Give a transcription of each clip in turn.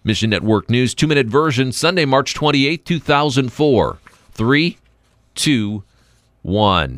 Mission Network News 2-minute version, Sunday, March 28, 2004. 3, 2, 1.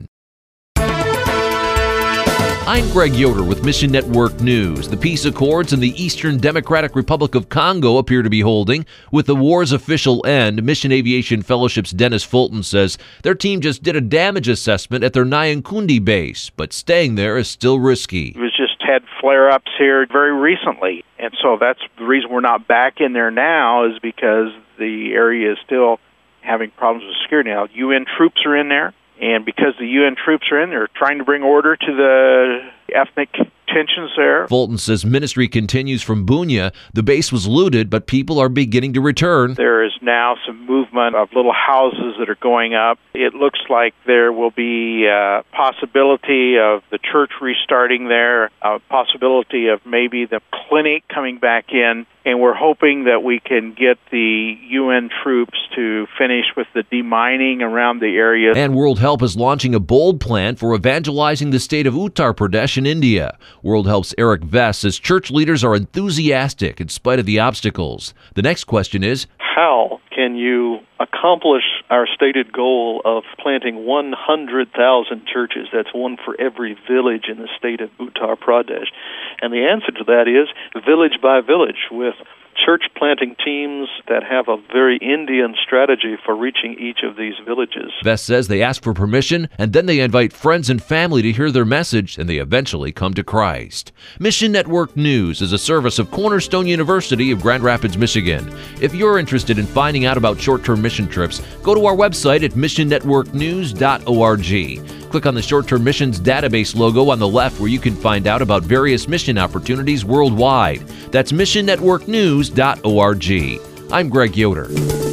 I'm Greg Yoder with Mission Network News. The peace accords in the Eastern Democratic Republic of Congo appear to be holding. With the war's official end, Mission Aviation Fellowship's Dennis Fulton says their team just did a damage assessment at their Nyankundi base, but staying there is still risky. We've just had flare-ups here very recently, and so that's the reason we're not back in there now, is because the area is still having problems with security. Now, UN troops are in there, and because the UN troops are in there, trying to bring order to the ethnic tensions there. Fulton says ministry continues from Bunia. The base was looted, but people are beginning to return. There is now some movement of little houses that are going up. It looks like there will be a possibility of the church restarting there, a possibility of maybe the clinic coming back in, and we're hoping that we can get the UN troops to finish with the demining around the area. And World Help is launching a bold plan for evangelizing the state of Uttar Pradesh in India. World Help's Eric Vest says church leaders are enthusiastic in spite of the obstacles. The next question is, how can you accomplish our stated goal of planting 100,000 churches? That's one for every village in the state of Uttar Pradesh. And the answer to that is village by village, with church planting teams that have a very Indian strategy for reaching each of these villages. Vest says they ask for permission, and then they invite friends and family to hear their message, and they eventually come to Christ. Mission Network News is a service of Cornerstone University of Grand Rapids, Michigan. If you're interested in finding out about short-term mission trips, go to our website at missionnetworknews.org. Click on the Short-Term Missions Database logo on the left, where you can find out about various mission opportunities worldwide. That's missionnetworknews.org. I'm Greg Yoder.